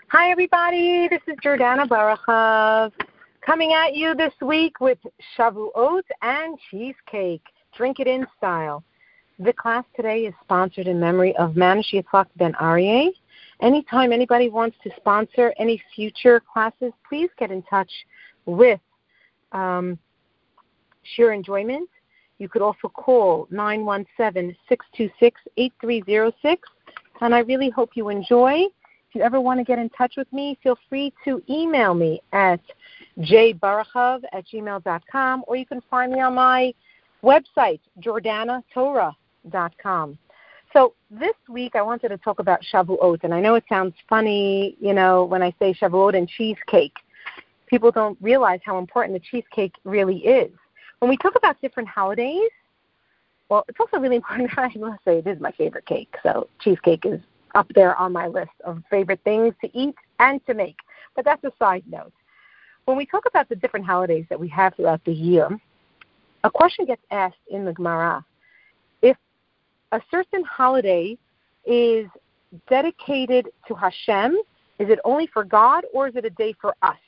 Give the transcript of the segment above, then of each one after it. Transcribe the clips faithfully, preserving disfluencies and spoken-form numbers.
Hi, everybody. This is Jordana Barachav coming at you this week with Shavuot and cheesecake. Drink it in style. The class today is sponsored in memory of Manish Yitzhak Ben Aryeh. Anytime anybody wants to sponsor any future classes, please get in touch with um, Sheer Enjoyment. You could also call nine one seven, six two six, eight three zero six. And I really hope you enjoy. If you ever want to get in touch with me, feel free to email me at j barachav at gmail dot com, or you can find me on my website, jordana torah dot com. So this week I wanted to talk about Shavuot, and I know it sounds funny, you know, when I say Shavuot and cheesecake. People don't realize how important the cheesecake really is. When we talk about different holidays, well, it's also really important. I must say it is my favorite cake, so cheesecake is up there on my list of favorite things to eat and to make. But that's a side note. When we talk about the different holidays that we have throughout the year, a question gets asked in the Gemara. If a certain holiday is dedicated to Hashem, is it only for God or is it a day for us?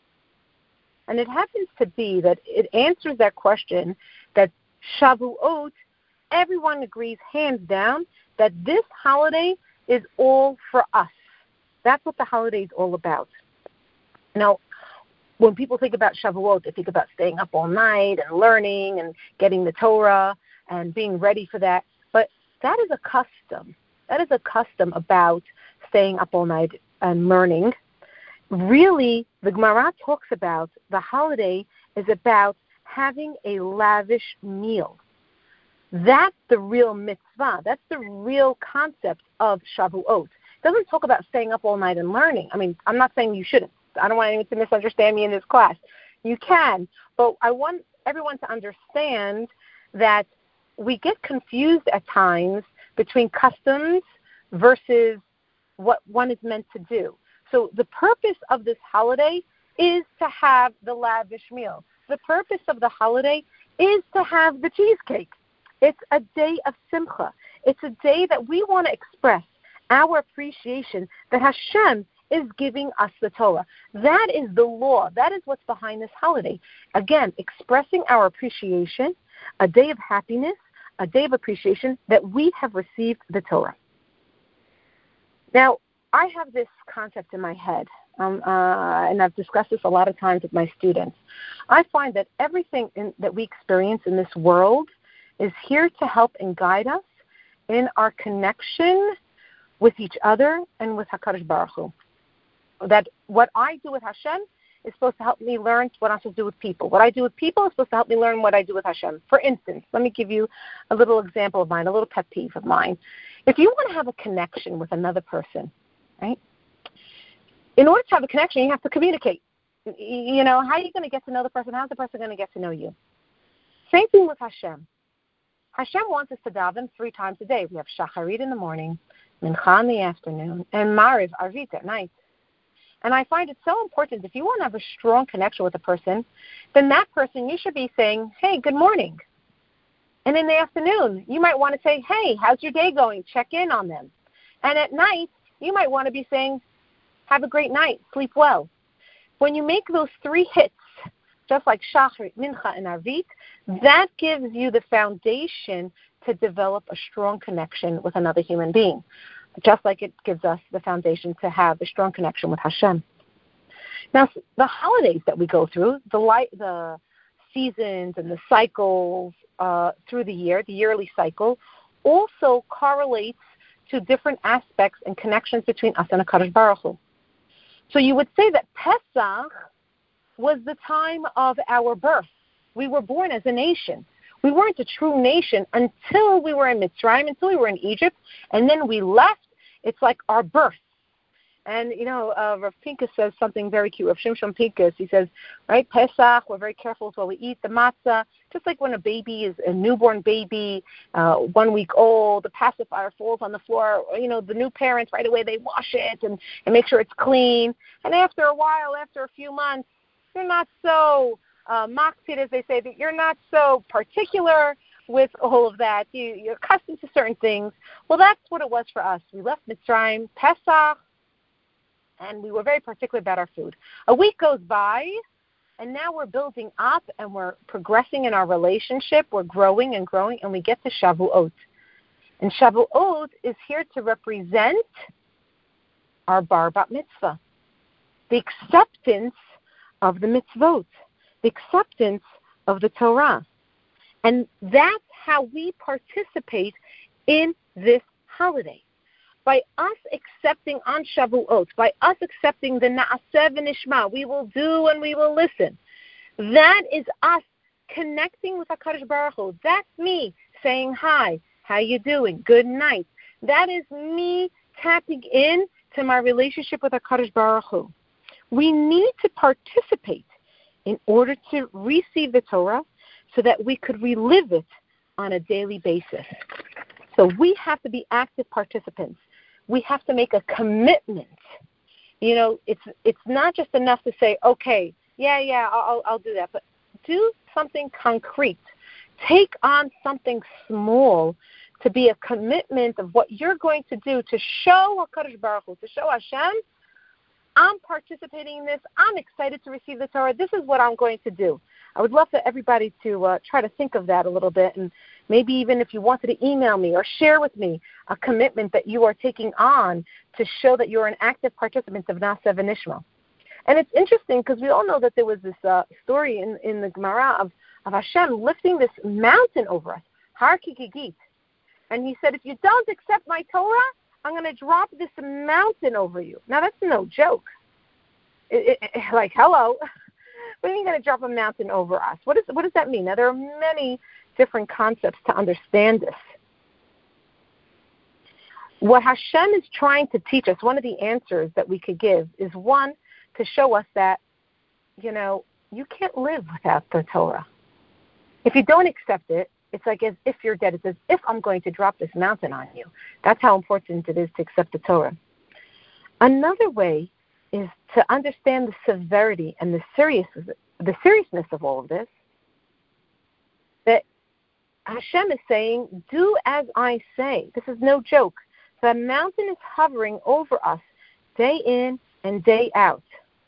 And it happens to be that it answers that question that Shavuot, everyone agrees hands down that this holiday is all for us. That's what the holiday is all about. Now, when people think about Shavuot, they think about staying up all night and learning and getting the Torah and being ready for that. But that is a custom. That is a custom about staying up all night and learning. Really, the Gemara talks about the holiday is about having a lavish meal. That's the real mitzvah. That's the real concept of Shavuot. It doesn't talk about staying up all night and learning. I mean, I'm not saying you shouldn't. I don't want anyone to misunderstand me in this class. You can, but I want everyone to understand that we get confused at times between customs versus what one is meant to do. So the purpose of this holiday is to have the lavish meal. The purpose of the holiday is to have the cheesecake. It's a day of simcha. It's a day that we want to express our appreciation that Hashem is giving us the Torah. That is the law. That is what's behind this holiday. Again, expressing our appreciation, a day of happiness, a day of appreciation that we have received the Torah. Now, I have this concept in my head, um, uh, and I've discussed this a lot of times with my students. I find that everything in, that we experience in this world is here to help and guide us in our connection with each other and with HaKadosh Baruch Hu. That what I do with Hashem is supposed to help me learn what I'm supposed to do with people. What I do with people is supposed to help me learn what I do with Hashem. For instance, let me give you a little example of mine, a little pet peeve of mine. If you want to have a connection with another person, right, in order to have a connection, you have to communicate. You know, how are you going to get to know the person? How's the person going to get to know you? Same thing with Hashem. Hashem wants us to daven three times a day. We have Shacharit in the morning, Mincha in the afternoon, and Mariv, Arvit at night. And I find it so important, if you want to have a strong connection with a person, then that person, you should be saying, hey, good morning. And in the afternoon, you might want to say, hey, how's your day going? Check in on them. And at night, you might want to be saying, have a great night, sleep well. When you make those three hits, just like Shacharit, Mincha, and Arvit, that gives you the foundation to develop a strong connection with another human being, just like it gives us the foundation to have a strong connection with Hashem. Now, the holidays that we go through, the light, the seasons and the cycles uh, through the year, the yearly cycle, also correlates to different aspects and connections between us and HaKadosh Baruch Hu. So you would say that Pesach was the time of our birth. We were born as a nation. We weren't a true nation until we were in Mitzrayim, until we were in Egypt, and then we left. It's like our birth. And, you know, uh, Rav Pinkus says something very cute. Rav Shimshon Pinkus, he says, right, Pesach, we're very careful with what we eat, the matzah, just like when a baby is a newborn baby, uh, one week old, the pacifier falls on the floor, you know, the new parents, right away, they wash it and, and make sure it's clean. And after a while, after a few months, you're not so uh, maksid, as they say, that you're not so particular with all of that. You, you're accustomed to certain things. Well, that's what it was for us. We left Mitzrayim, Pesach, and we were very particular about our food. A week goes by, and now we're building up, and we're progressing in our relationship. We're growing and growing, and we get to Shavuot. And Shavuot is here to represent our bar bat mitzvah, the acceptance of the mitzvot, the acceptance of the Torah. And that's how we participate in this holiday. By us accepting on Shavuot, by us accepting the Na'aseh v'nishma, we will do and we will listen. That is us connecting with HaKadosh Baruch Hu. That's me saying hi, how you doing, good night. That is me tapping in to my relationship with HaKadosh Baruch Hu. We need to participate in order to receive the Torah so that we could relive it on a daily basis. So we have to be active participants. We have to make a commitment. You know, it's it's not just enough to say, okay, yeah, yeah, I'll, I'll do that, but do something concrete. Take on something small to be a commitment of what you're going to do to show HaKadosh Baruch Hu, to show Hashem, I'm participating in this. I'm excited to receive the Torah. This is what I'm going to do. I would love for everybody to uh, try to think of that a little bit, and maybe even if you wanted to email me or share with me a commitment that you are taking on to show that you're an active participant of Na'aseh v'nishma. And it's interesting because we all know that there was this uh, story in, in the Gemara of, of Hashem lifting this mountain over us, Har Kikigit. And he said, if you don't accept my Torah, I'm going to drop this mountain over you. Now, that's no joke. It, it, like, hello. What are you going to drop a mountain over us? What, is, what does that mean? Now, there are many different concepts to understand this. What Hashem is trying to teach us, one of the answers that we could give is, one, to show us that, you know, you can't live without the Torah. If you don't accept it, it's like as if you're dead. It's as if I'm going to drop this mountain on you. That's how important it is to accept the Torah. Another way is to understand the severity and the seriousness, the seriousness of all of this, that Hashem is saying, do as I say. This is no joke. The mountain is hovering over us day in and day out.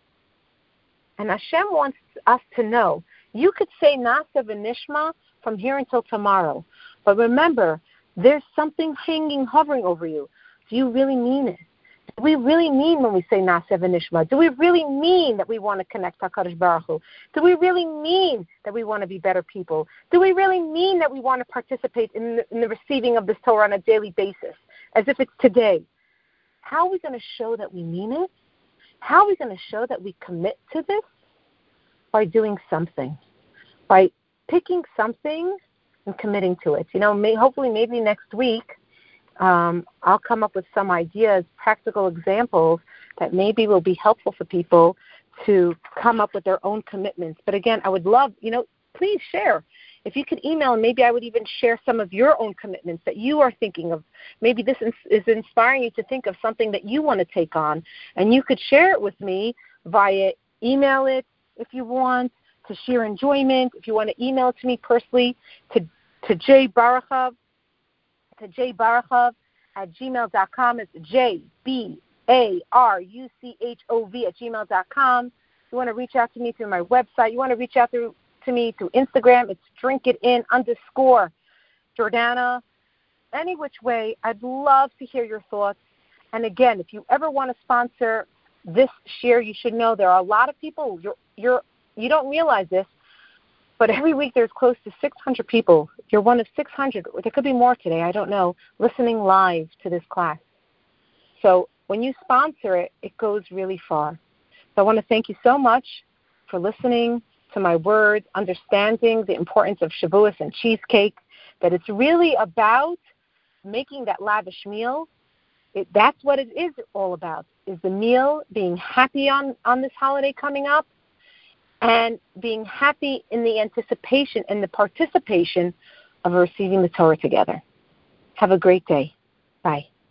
And Hashem wants us to know, you could say Na'aseh v'nishma from here until tomorrow. But remember, there's something hanging, hovering over you. Do you really mean it? Do we really mean when we say Na'aseh v'nishma? Do we really mean that we want to connect to HaKadosh Baruch Hu? Do we really mean that we want to be better people? Do we really mean that we want to participate in the, in the receiving of this Torah on a daily basis, as if it's today? How are we going to show that we mean it? How are we going to show that we commit to this? By doing something. By picking something and committing to it. You know, may, hopefully maybe next week um, I'll come up with some ideas, practical examples that maybe will be helpful for people to come up with their own commitments. But again, I would love, you know, please share. If you could email, maybe I would even share some of your own commitments that you are thinking of. Maybe this is inspiring you to think of something that you want to take on, and you could share it with me via email it if you want, to share enjoyment. If you want to email it to me personally, to to Jay Baruchov, to Jay Baruchov at gmail dot com. It's J B A R U C H O V at gmail dot com. If you want to reach out to me through my website, you want to reach out through to me through Instagram, it's drinkitin underscore Jordana. Any which way, I'd love to hear your thoughts. And again, if you ever want to sponsor this share, you should know there are a lot of people, you're, you're, you don't realize this, but every week there's close to six hundred people. You're one of six hundred, or there could be more today, I don't know, listening live to this class. So when you sponsor it, it goes really far. So I want to thank you so much for listening to my words, understanding the importance of Shavuos and cheesecake, that it's really about making that lavish meal. It, that's what it is all about, is the meal, being happy on, on this holiday coming up, and being happy in the anticipation and the participation of receiving the Torah together. Have a great day. Bye.